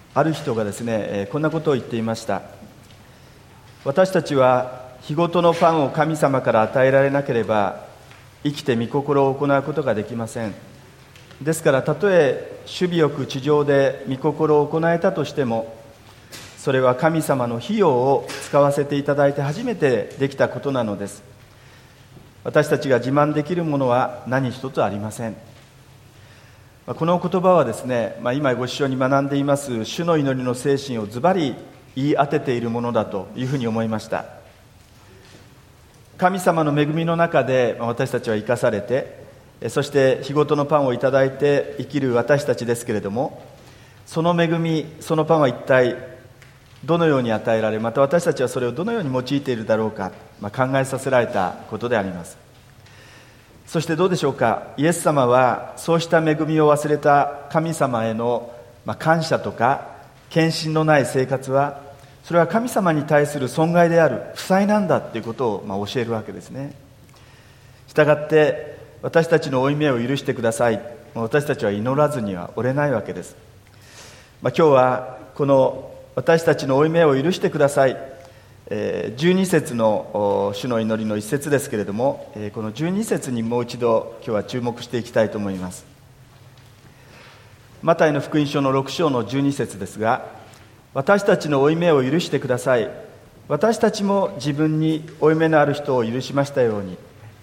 ある人がですね、こんなことを言っていました。私たちは日ごとのパンを神様から与えられなければ生きて御心を行うことができません。ですから、たとえ守備よく地上で御心を行えたとしても、それは神様の費用を使わせていただいて初めてできたことなのです。私たちが自慢できるものは何一つありません。この言葉はですね、今ご一緒に学んでいます主の祈りの精神をズバリ言い当てているものだというふうに思いました。神様の恵みの中で私たちは生かされて、そして日ごとのパンをいただいて生きる私たちですけれども、その恵み、そのパンは一体どのように与えられ、また私たちはそれをどのように用いているだろうか、考えさせられたことであります。そしてどうでしょうか。イエス様はそうした恵みを忘れた神様への感謝とか献身のない生活は、それは神様に対する損害である、負債なんだということを教えるわけですね。したがって私たちの負い目を許してください、私たちは祈らずにはおれないわけです。今日はこの私たちの負い目を許してください、12節の主の祈りの一節ですけれども、この12節にもう一度今日は注目していきたいと思います。マタイの福音書の6章の12節ですが、私たちの負い目を許してください、私たちも自分に負い目のある人を許しましたように。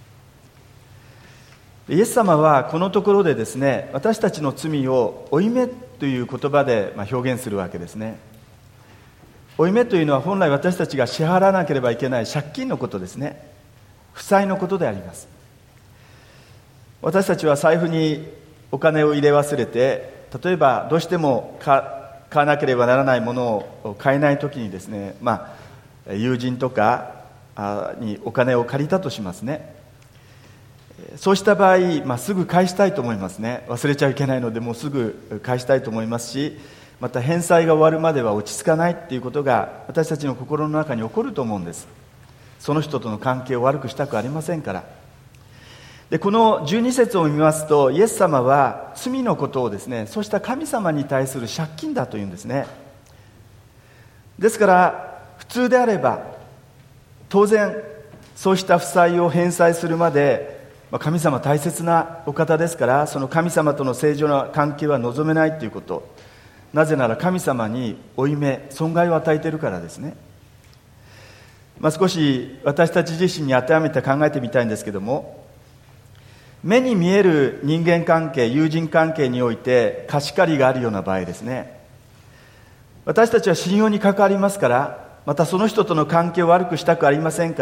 イエス様はこのところでですね、私たちの罪を負い目という言葉で表現するわけですね。負い目というのは本来私たちが支払わなければいけない借金のことですね。負債のことであります。私たちは財布にお金を入れ忘れて、例えばどうしても買わなければならないものを買えないときにですね、友人とかにお金を借りたとしますね。そうした場合、すぐ返したいと思いますね。忘れちゃいけないのでもうすぐ返したいと思いますし、また返済が終わるまでは落ち着かないっていうことが私たちの心の中に起こると思うんです。その人との関係を悪くしたくありませんから。で、この12節を見ますと、イエス様は罪のことをですね、そうした神様に対する借金だというんですね。ですから普通であれば当然そうした負債を返済するまで、神様大切なお方ですから、その神様との正常な関係は望めないということ。なぜなら神様に負い目、損害を与えているからですね。少し私たち自身に当てはめて考えてみたいんですけども、目に見える人間関係、友人関係において貸し借りがあるような場合ですね、私たちは信用に関わりますから、またその人との関係を悪くしたくありませんから、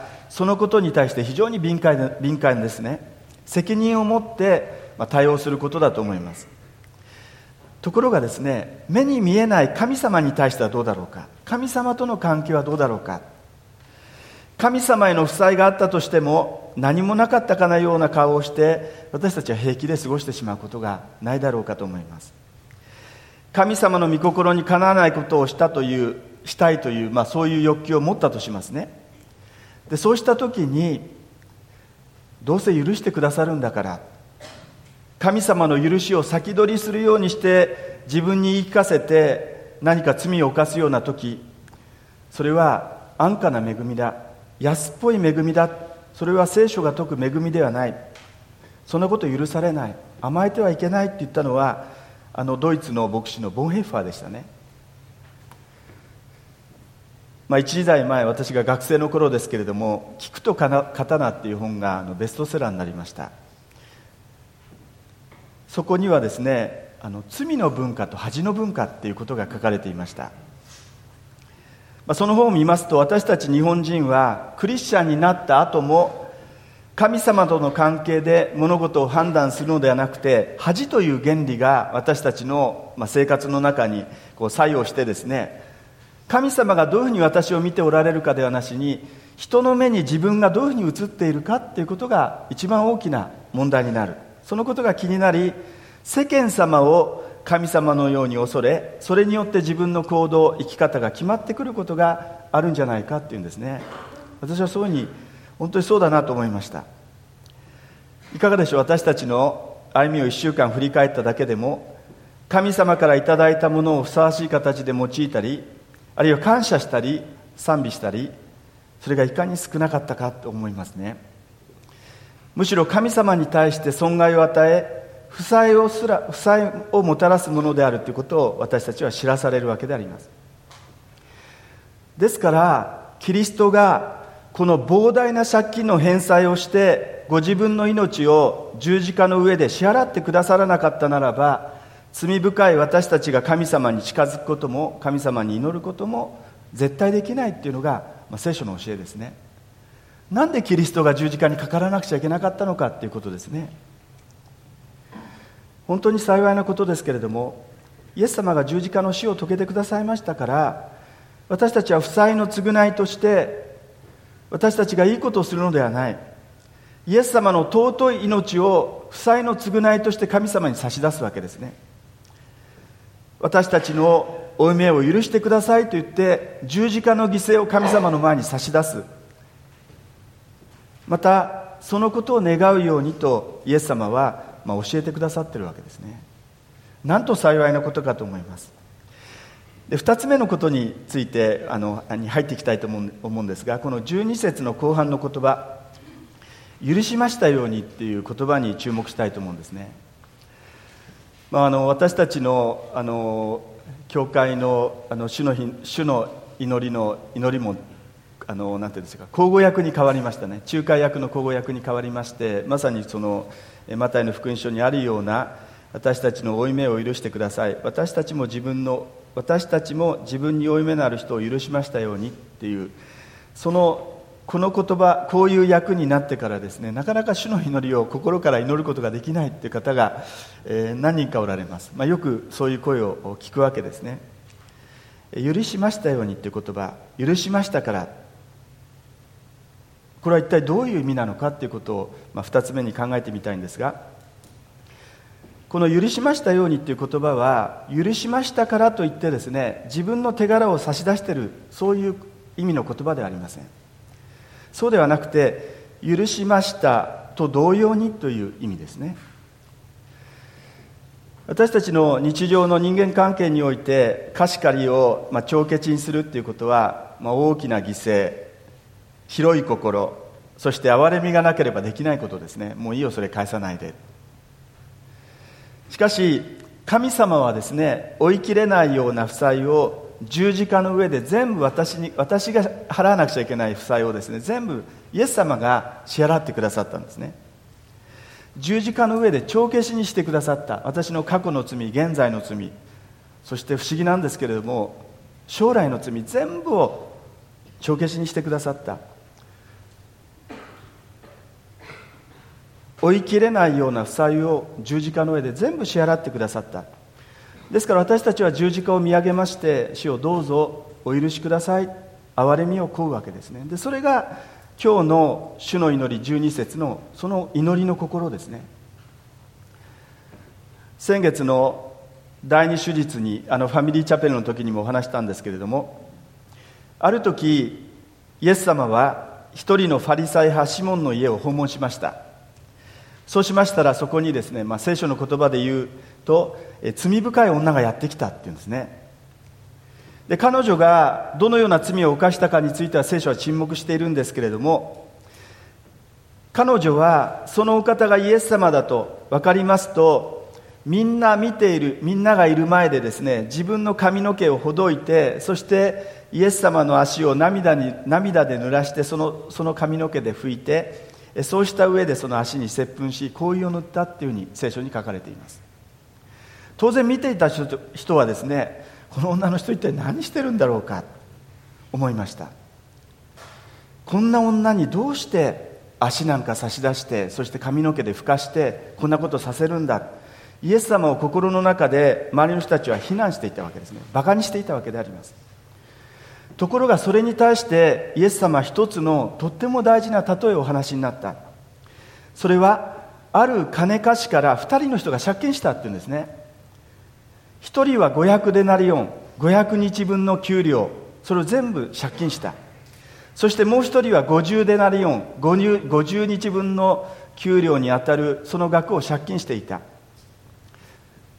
そのことに対して非常に敏感ですね。責任を持って対応することだと思います。ところがですね、目に見えない神様に対してはどうだろうか。神様との関係はどうだろうか。神様への負債があったとしても、何もなかったかのような顔をして私たちは平気で過ごしてしまうことがないだろうかと思います。神様の御心にかなわないことをしたいという、そういう欲求を持ったとしますね。で、そうした時に、どうせ許してくださるんだから、神様の許しを先取りするようにして自分に言い聞かせて何か罪を犯すような時、それは安価な恵みだ、安っぽい恵みだ、それは聖書が説く恵みではない、そんなこと許されない、甘えてはいけないって言ったのはドイツの牧師のボンヘッファーでしたね。一時代前、私が学生の頃ですけれども、聞くと刀っていう本がベストセラーになりました。そこにはですね、罪の文化と恥の文化っていうことが書かれていました。その本を見ますと、私たち日本人はクリスチャンになった後も神様との関係で物事を判断するのではなくて、恥という原理が私たちの生活の中に作用してですね、神様がどういうふうに私を見ておられるかではなしに、人の目に自分がどういうふうに映っているかっていうことが一番大きな問題になる。そのことが気になり、世間様を神様のように恐れ、それによって自分の行動、生き方が決まってくることがあるんじゃないかっていうんですね。私はそういうふうに本当にそうだなと思いました。いかがでしょう。私たちの歩みを1週間振り返っただけでも、 神様からいただいたものをふさわしい形で用いたり、あるいは感謝したり賛美したり、それがいかに少なかったかと思いますね。むしろ神様に対して損害を与え、負債をもたらすものであるということを私たちは知らされるわけであります。ですからキリストがこの膨大な借金の返済をしてご自分の命を十字架の上で支払ってくださらなかったならば、罪深い私たちが神様に近づくことも神様に祈ることも絶対できないっていうのが、聖書の教えですね。なんでキリストが十字架にかからなくちゃいけなかったのかっていうことですね。本当に幸いなことですけれども、イエス様が十字架の死を遂げてくださいましたから、私たちは負債の償いとして私たちがいいことをするのではない、イエス様の尊い命を負債の償いとして神様に差し出すわけですね。私たちの負い目を許してくださいと言って十字架の犠牲を神様の前に差し出す。またそのことを願うようにとイエス様は教えてくださっているわけですね。なんと幸いなことかと思います。で、2つ目のことについてに入っていきたいと思うんですが、この12節の後半の言葉、許しましたようにっていう言葉に注目したいと思うんですね。私たちの教会の主の祈りの祈りもなんていうんですか、口語訳に変わりましたね。仲介役の口語訳に変わりまして、まさにそのマタイの福音書にあるような、私たちの負い目を許してください、私たちも自分に負い目のある人を許しましたようにっていう、この言葉、こういう役になってからですね、なかなか主の祈りを心から祈ることができないっていう方が、何人かおられます。よくそういう声を聞くわけですね。許しましたようにっていう言葉、許しましたから、これは一体どういう意味なのかっていうことを、2つ目に考えてみたいんですが、この許しましたようにっていう言葉は、許しましたからといってですね、自分の手柄を差し出している、そういう意味の言葉ではありません。そうではなくて、許しましたと同様にという意味ですね。私たちの日常の人間関係において、貸し借りを帳消しにするっていうことは、大きな犠牲、広い心、そして憐れみがなければできないことですね。もういいよ、それ返さないで。しかし神様はですね、追い切れないような負債を十字架の上で全部私が払わなくちゃいけない負債をですね、全部イエス様が支払ってくださったんですね。十字架の上で帳消しにしてくださった。私の過去の罪、現在の罪、そして不思議なんですけれども、将来の罪全部を帳消しにしてくださった。追い切れないような負債を十字架の上で全部支払ってくださった。ですから私たちは十字架を見上げまして、主をどうぞお許しください、憐れみを請うわけですね。で、それが今日の主の祈り12節のその祈りの心ですね。先月の第二手術にファミリーチャペルの時にもお話したんですけれども、ある時イエス様は一人のファリサイ派シモンの家を訪問しました。そうしましたら、そこにですね、聖書の言葉で言うと罪深い女がやってきたっていうんですね。で、彼女がどのような罪を犯したかについては聖書は沈黙しているんですけれども、彼女はそのお方がイエス様だと分かりますと、みんながいる前でですね、自分の髪の毛をほどいて、そしてイエス様の足を涙で濡らして、その髪の毛で拭いて、そうした上でその足に接吻し、香油を塗ったっていうふうに聖書に書かれています。当然見ていた人はですね、この女の人一体何してるんだろうか思いました。こんな女にどうして足なんか差し出して、そして髪の毛で拭かしてこんなことさせるんだ。イエス様を心の中で周りの人たちは非難していたわけですね。馬鹿にしていたわけであります。ところがそれに対してイエス様は一つのとっても大事な例えをお話になった。それはある金貸しから2人の人が借金したっていうんですね。1人は500デナリオン、500日分の給料、それを全部借金した。そしてもう1人は50デナリオン、50日分の給料にあたるその額を借金していた。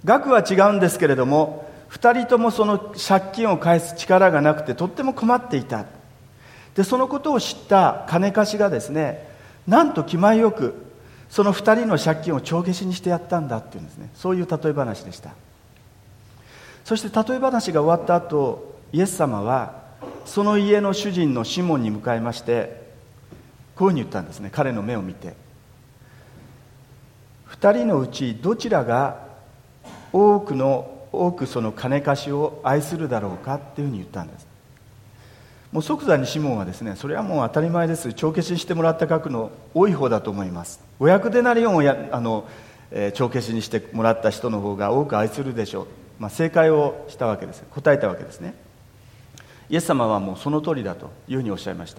額は違うんですけれども、2人ともその借金を返す力がなくてとっても困っていた。でそのことを知った金貸しがですね、なんと気前よくその2人の借金を帳消しにしてやったんだっていうんですね。そういう例え話でした。そして例え話が終わった後、イエス様はその家の主人のシモンに向かいまして、こういうふうに言ったんですね。彼の目を見て、2人のうちどちらが多くその金貸しを愛するだろうかっていうふうに言ったんです。もう即座にシモンはですね、それはもう当たり前です、帳消ししてもらった額の多い方だと思います、500デナリオンを帳消しにしてもらった人の方が多く愛するでしょう、正解をしたわけです。答えたわけですね。イエス様はもうその通りだというふうにおっしゃいました。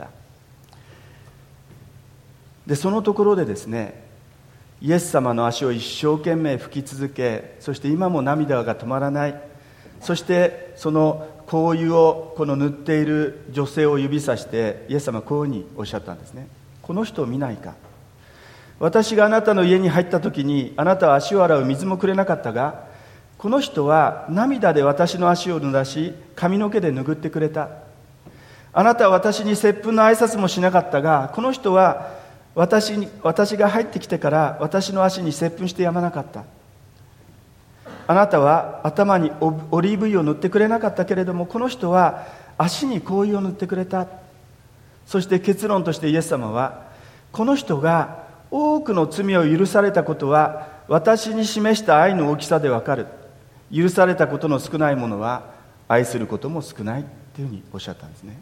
でそのところでですね、イエス様の足を一生懸命拭き続け、そして今も涙が止まらない。そしてその香油を塗っている女性を指さしてイエス様はこういうふうにおっしゃったんですね。この人を見ないか。私があなたの家に入った時にあなたは足を洗う水もくれなかったが、この人は涙で私の足を濡らし髪の毛で拭ってくれた。あなたは私に接吻の挨拶もしなかったが、この人は私が入ってきてから私の足に接吻してやまなかった。あなたは頭にオリーブ油を塗ってくれなかったけれども、この人は足に香油を塗ってくれた。そして結論としてイエス様は、この人が多くの罪を許されたことは私に示した愛の大きさでわかる。許されたことの少ないものは愛することも少ないというふうにおっしゃったんですね。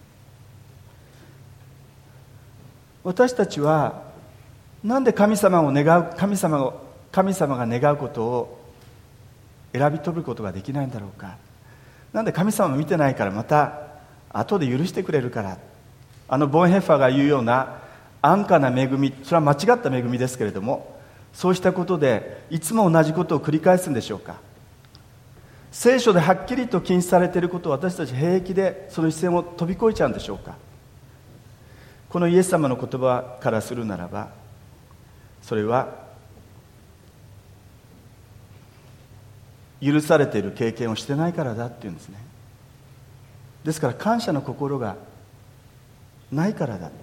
私たちはなんで神様が願うことを選び取ることができないんだろうか。なんで神様を見てないから、また後で許してくれるから、ボンヘッファーが言うような安価な恵み、それは間違った恵みですけれども、そうしたことでいつも同じことを繰り返すんでしょうか。聖書ではっきりと禁止されていることを私たち平気でその一線を飛び越えちゃうんでしょうか。このイエス様の言葉からするならば、それは許されている経験をしてないからだっていうんですね。ですから感謝の心がないからだ。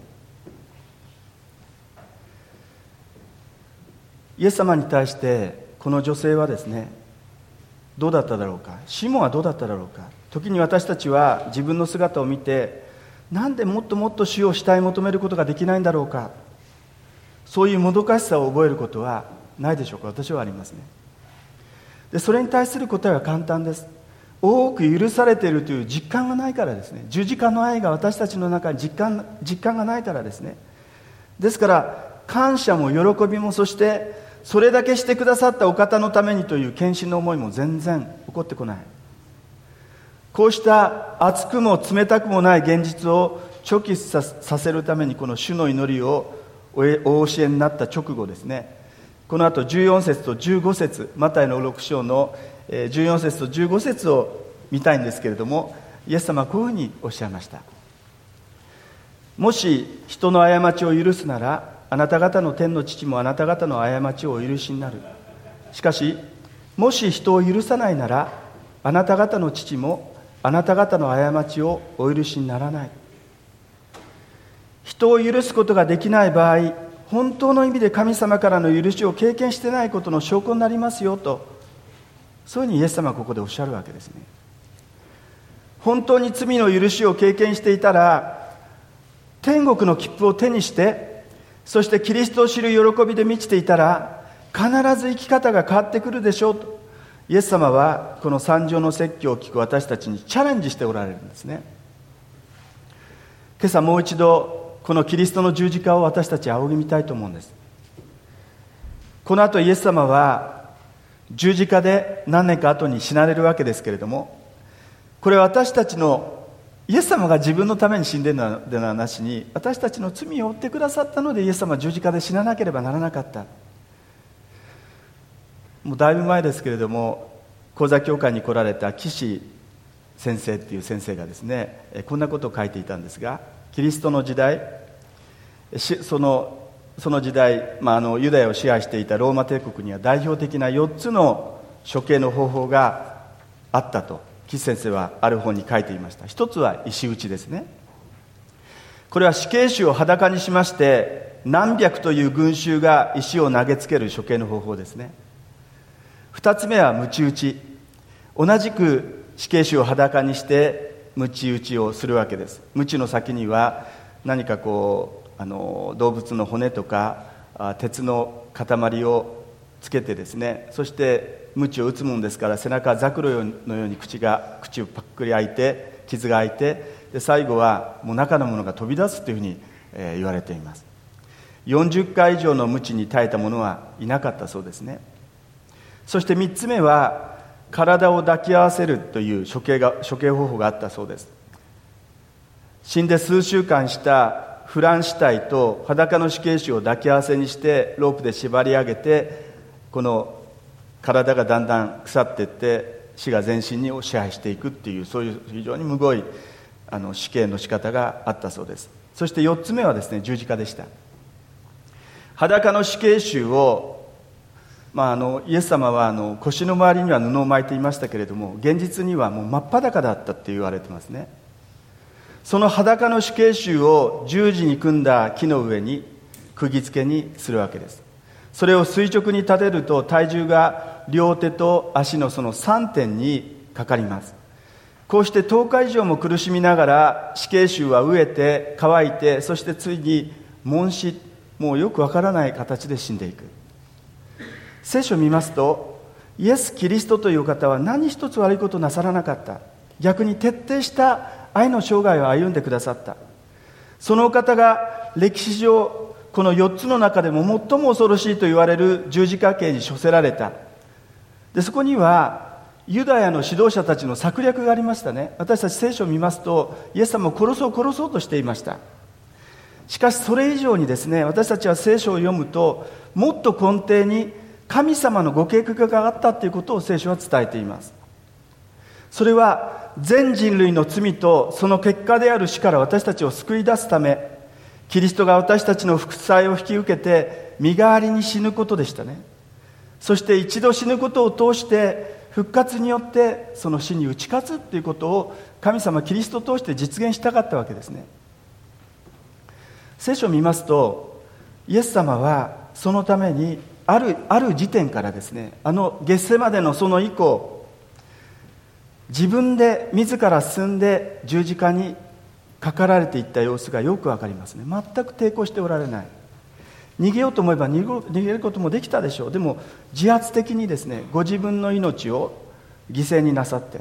イエス様に対してこの女性はですね、どうだっただろうか。シモンはどうだっただろうか。時に私たちは自分の姿を見て、なんでもっともっと主を慕い求めることができないんだろうか。そういうもどかしさを覚えることはないでしょうか。私はありますね。でそれに対する答えは簡単です。多く許されているという実感がないからですね。十字架の愛が私たちの中に実感がないからですね。ですから感謝も喜びも、そしてそれだけしてくださったお方のためにという献身の思いも全然起こってこない。こうした熱くも冷たくもない現実を直帰させるために、この主の祈りをお教えになった直後ですね、この後14節と15節、マタイの6章の14節と15節を見たいんですけれども、イエス様はこういうふうにおっしゃいました。もし人の過ちを許すなら、あなた方の天の父もあなた方の過ちをお許しになる。しかしもし人を許さないなら、あなた方の父もあなた方の過ちをお許しにならない。人を許すことができない場合、本当の意味で神様からの許しを経験してないことの証拠になりますよと、そういうふうにイエス様はここでおっしゃるわけですね。本当に罪の許しを経験していたら、天国の切符を手にして、そしてキリストを知る喜びで満ちていたら、必ず生き方が変わってくるでしょうと、イエス様はこの三条の説教を聞く私たちにチャレンジしておられるんですね。今朝もう一度このキリストの十字架を私たちは仰ぎ見たいと思うんです。この後イエス様は十字架で何年か後に死なれるわけですけれども、これは私たちの、イエス様が自分のために死んでいるのではなしに、私たちの罪を負ってくださったのでイエス様は十字架で死ななければならなかった。もうだいぶ前ですけれども、講座教会に来られた岸先生っていう先生がですね、こんなことを書いていたんですが、キリストの時代、その時代、ユダヤを支配していたローマ帝国には代表的な4つの処刑の方法があったと岸先生はある本に書いていました。一つは石打ちですね。これは死刑囚を裸にしまして何百という群衆が石を投げつける処刑の方法ですね。二つ目は鞭打ち。同じく死刑囚を裸にして鞭打ちをするわけです。鞭の先には何か動物の骨とか鉄の塊をつけてですね、そして鞭を打つもんですから背中ザクロのように口をパックリ開いて傷が開いて、で最後はもう中のものが飛び出すというふうに言われています。40回以上の鞭に耐えた者はいなかったそうですね。そして3つ目は体を抱き合わせるという処刑方法があったそうです。死んで数週間した腐乱死体と裸の死刑囚を抱き合わせにしてロープで縛り上げて、この体がだんだん腐っていって死が全身を支配していくっていう、そういう非常にむごい死刑の仕方があったそうです。そして4つ目はですね、十字架でした。裸の死刑囚を、イエス様は腰の周りには布を巻いていましたけれども、現実にはもう真っ裸だったって言われてますね。その裸の死刑囚を十字に組んだ木の上に釘付けにするわけです。それを垂直に立てると体重が両手と足のその3点にかかります。こうして10日以上も苦しみながら死刑囚は飢えて乾いて、そしてついに悶死、もうよくわからない形で死んでいく。聖書を見ますと、イエス・キリストという方は何一つ悪いことをなさらなかった。逆に徹底した愛の生涯を歩んでくださった。そのお方が歴史上この4つの中でも最も恐ろしいと言われる十字架刑に処せられた。でそこにはユダヤの指導者たちの策略がありましたね。私たち聖書を見ますと、イエス様を殺そうとしていました。しかしそれ以上にですね、私たちは聖書を読むともっと根底に神様のご計画があったということを聖書は伝えています。それは全人類の罪とその結果である死から私たちを救い出すため、キリストが私たちの副菜を引き受けて身代わりに死ぬことでしたね。そして一度死ぬことを通して復活によってその死に打ち勝つということを神様キリストを通して実現したかったわけですね。聖書を見ますと、イエス様はそのためにある時点からですね、ゲッセマネのその以降、自分で自ら進んで十字架にかかられていった様子がよくわかりますね。全く抵抗しておられない。逃げようと思えば逃げることもできたでしょう。でも自発的にですね、ご自分の命を犠牲になさった。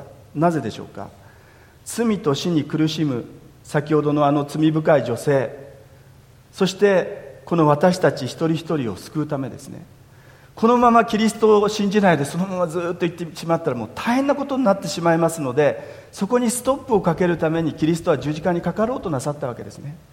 なぜでしょうか。罪と死に苦しむ先ほどの罪深い女性、そしてこの私たち一人一人を救うためですね。このままキリストを信じないでそのままずっと行ってしまったらもう大変なことになってしまいますので、そこにストップをかけるためにキリストは十字架にかかろうとなさったわけですね。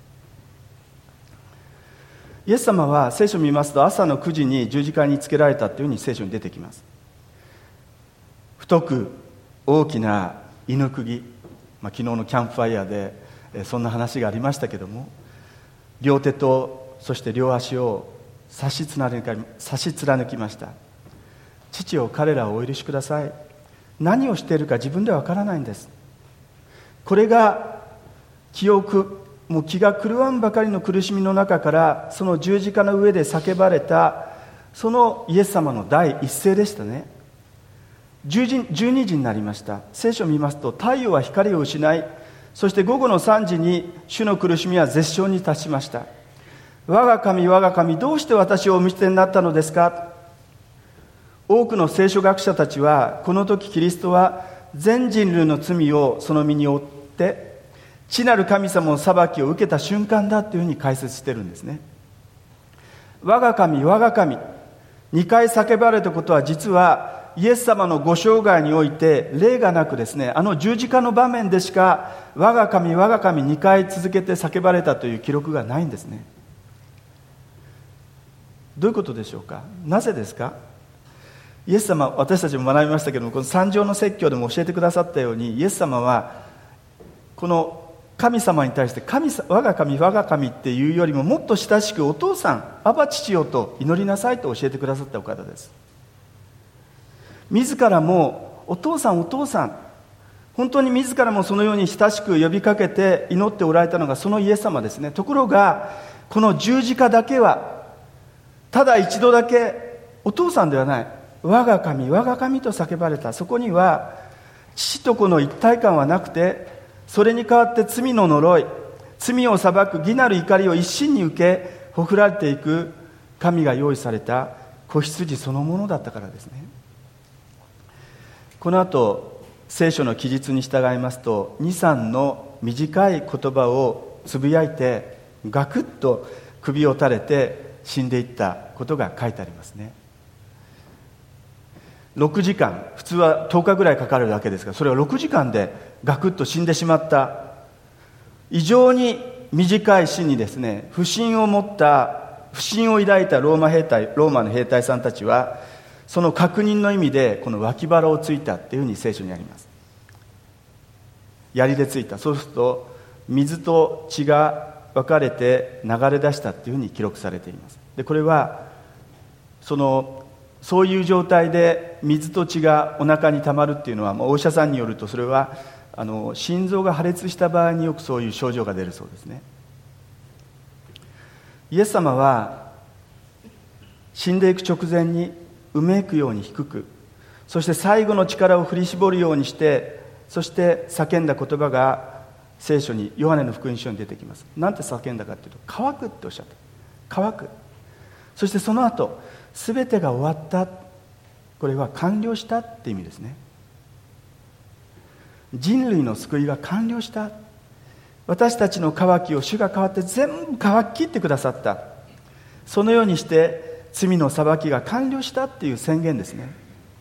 イエス様は聖書を見ますと朝の9時に十字架につけられたというふうに聖書に出てきます。太く大きな犬釘、昨日のキャンプファイヤーでそんな話がありましたけども、両手とそして両足を差し貫きました。父よ、彼らをお許しください。何をしているか自分ではわからないんです。これが気が狂わんばかりの苦しみの中からその十字架の上で叫ばれたそのイエス様の第一声でしたね。12時になりました。聖書を見ますと太陽は光を失い、そして午後の3時に主の苦しみは絶頂に達しました。我が神どうして私をお見捨てになったのですか。多くの聖書学者たちはこの時キリストは全人類の罪をその身に負って父なる神様の裁きを受けた瞬間だというふうに解説しているんですね。我が神2回叫ばれたことは実はイエス様のご生涯において例がなくですね、十字架の場面でしか我が神2回続けて叫ばれたという記録がないんですね。どういうことでしょうか。なぜですか。イエス様、私たちも学びましたけども、この三条の説教でも教えてくださったように、イエス様はこの神様に対して我が神っていうよりももっと親しくお父さん、アバ父よと祈りなさいと教えてくださったお方です。 自らもお父さんお父さん、本当に自らもそのように親しく呼びかけて祈っておられたのがそのイエス様ですね。ところがこの十字架だけはただ一度だけお父さんではない、我が神我が神と叫ばれた。そこには父と子の一体感はなくて、それに代わって罪の呪い、罪を裁く義なる怒りを一身に受けほふられていく神が用意された子羊そのものだったからですね。この後聖書の記述に従いますと、2、3の短い言葉をつぶやいてガクッと首を垂れて死んでいったことが書いてありますね。6時間、普通は10日ぐらいかかるわけですが、それは6時間でガクッと死んでしまった、異常に短い死にですね、不信を抱いたローマの兵隊さんたちは、その確認の意味でこの脇腹をついたっていうふうに聖書にあります。槍でついた。そうすると水と血が分かれて流れ出したっていうふうに記録されています。でこれはそういう状態で水と血がお腹にたまるっていうのは、お医者さんによるとそれは心臓が破裂した場合によくそういう症状が出るそうですね。イエス様は死んでいく直前にうめくように低く、そして最後の力を振り絞るようにして、そして叫んだ言葉が聖書に、ヨハネの福音書に出てきます。なんて叫んだかというと、乾くっておっしゃった。乾く。そしてその後、すべてが終わった、これは完了したって意味ですね。人類の救いが完了した。私たちの渇きを主が代わって全部乾き切ってくださった。そのようにして罪の裁きが完了したっていう宣言ですね。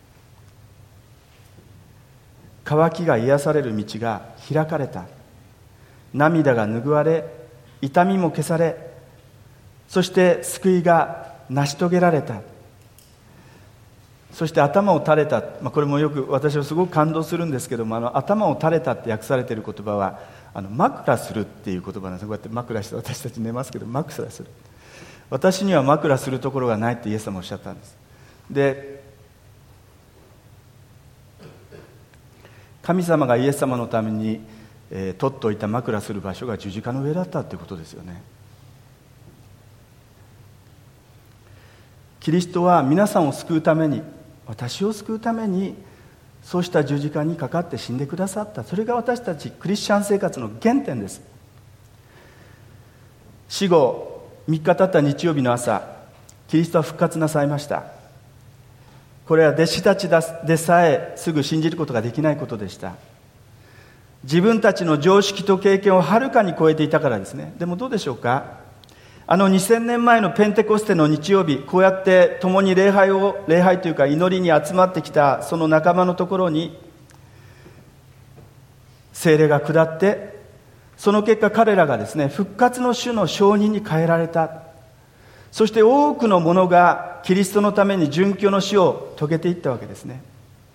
渇きが癒される道が開かれた。涙が拭われ、痛みも消され、そして救いが成し遂げられた。そして頭を垂れた、これもよく私はすごく感動するんですけども、頭を垂れたって訳されている言葉は枕するっていう言葉なんです。こうやって枕して私たち寝ますけど、枕する。私には枕するところがないってイエス様おっしゃったんです。で、神様がイエス様のために、取っておいた枕する場所が十字架の上だったってことですよね。キリストは皆さんを救うために、私を救うためにそうした十字架にかかって死んでくださった。それが私たちクリスチャン生活の原点です。死後3日経った日曜日の朝、キリストは復活なさいました。これは弟子たちでさえすぐ信じることができないことでした。自分たちの常識と経験をはるかに超えていたからですね。でもどうでしょうか、2000年前のペンテコステの日曜日、こうやって共に礼拝というか祈りに集まってきたその仲間のところに聖霊が下って、その結果彼らがですね、復活の主の証人に変えられた。そして多くの者がキリストのために殉教の死を遂げていったわけですね。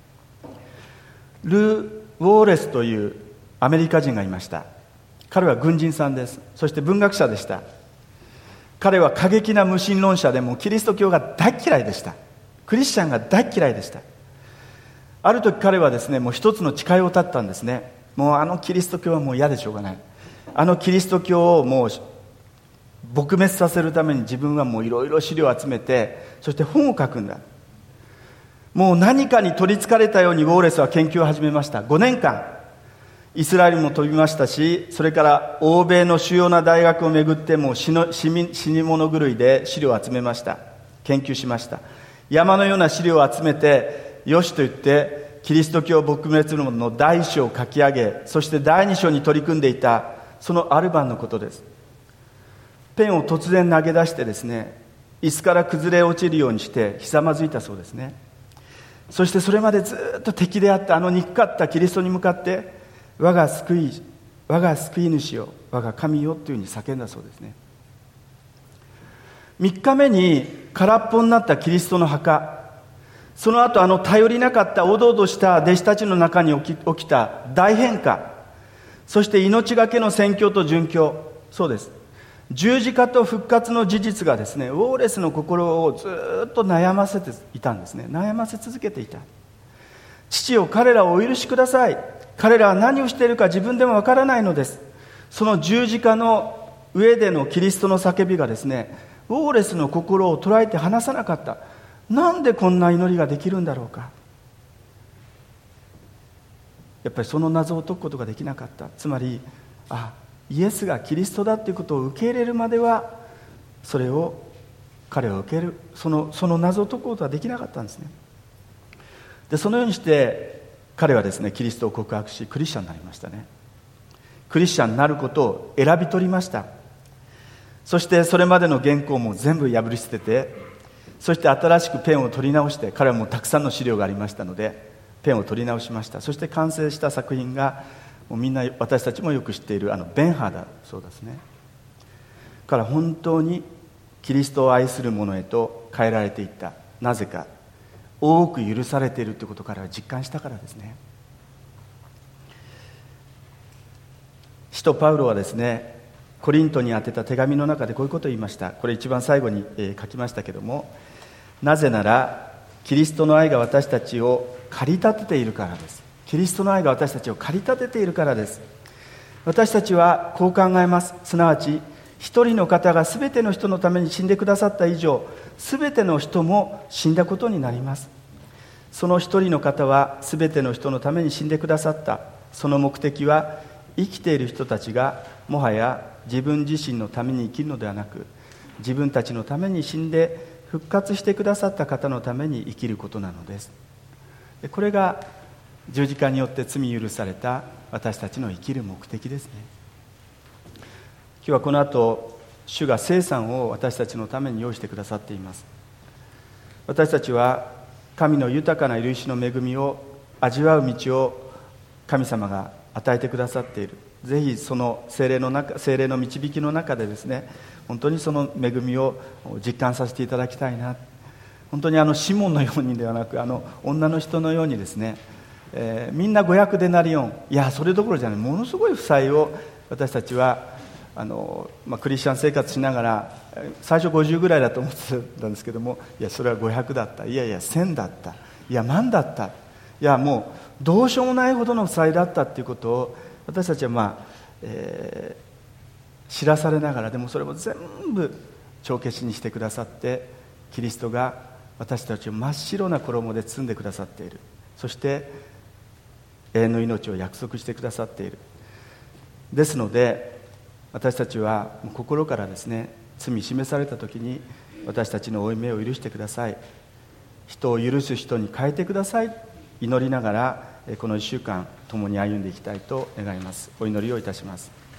ルー・ウォーレスというアメリカ人がいました。彼は軍人さんです。そして文学者でした。彼は過激な無神論者で、もキリスト教が大嫌いでした。クリスチャンが大嫌いでした。ある時彼はですね、もう一つの誓いを立ったんですね。もうキリスト教はもう嫌でしょうがない。キリスト教をもう撲滅させるために自分はもういろいろ資料を集めて、そして本を書くんだ。もう何かに取りつかれたようにウォーレスは研究を始めました。5年間イスラエルも飛びましたし、それから欧米の主要な大学を巡ってもう死に物狂いで資料を集めました。研究しました。山のような資料を集めて、よしと言ってキリスト教を撲滅するものの第一章を書き上げ、そして第二章に取り組んでいたそのある晩のことです。ペンを突然投げ出してですね、椅子から崩れ落ちるようにしてひざまずいたそうですね。そしてそれまでずっと敵であった憎かったキリストに向かって、我が救い主よ、我が神よというふうに叫んだそうですね。3日目に空っぽになったキリストの墓、その後頼りなかったおどおどした弟子たちの中に起きた大変化、そして命がけの宣教と殉教、そうです。十字架と復活の事実がですね、ウォーレスの心をずっと悩ませていたんですね。悩ませ続けていた。 父よ、彼らをお許しください。彼らは何をしているか自分でもわからないのです。その十字架の上でのキリストの叫びがですね、ウォーレスの心を捉えて離さなかった。なんでこんな祈りができるんだろうか。やっぱりその謎を解くことができなかった。つまり、イエスがキリストだということを受け入れるまでは、それを彼は受ける、その謎を解くことはできなかったんですね。でそのようにして彼はですね、キリストを告白しクリスチャンになりましたね。クリスチャンになることを選び取りました。そしてそれまでの原稿も全部破り捨てて、そして新しくペンを取り直して、彼はもうたくさんの資料がありましたのでペンを取り直しました。そして完成した作品が、もうみんな私たちもよく知っているベンハーだそうですね。から本当にキリストを愛する者へと変えられていった。なぜか、多く許されているということから実感したからですね。使徒パウロはですね、コリントに宛てた手紙の中でこういうことを言いました。これ一番最後に書きましたけども、なぜならキリストの愛が私たちを駆り立てているからです。キリストの愛が私たちを駆り立てているからです。私たちはこう考えます。すなわち一人の方が全ての人のために死んでくださった以上、全ての人も死んだことになります。その一人の方は全ての人のために死んでくださった。その目的は、生きている人たちがもはや自分自身のために生きるのではなく、自分たちのために死んで復活してくださった方のために生きることなのです。これが十字架によって罪許された私たちの生きる目的ですね。今日はこの後、主が聖餐を私たちのために用意してくださっています。私たちは神の豊かな許しの恵みを味わう道を神様が与えてくださっている。ぜひその聖霊の導きの中でですね、本当にその恵みを実感させていただきたいな。本当にシモンのようにではなく、女の人のようにですね、みんな500デナリオン、いやそれどころじゃない、ものすごい負債を私たちはクリスチャン生活しながら、最初50ぐらいだと思ってたんですけども、いやそれは500だった、いやいや1000だった、いや万だった、いやもうどうしようもないほどの負債だったっていうことを私たちは知らされながら、でもそれも全部帳消しにしてくださって、キリストが私たちを真っ白な衣で包んでくださっている。そして永遠の命を約束してくださっている。ですので私たちは心からですね、罪示された時に私たちの負い目を許してください、人を許す人に変えてください、祈りながらこの1週間共に歩んでいきたいと願います。お祈りをいたします。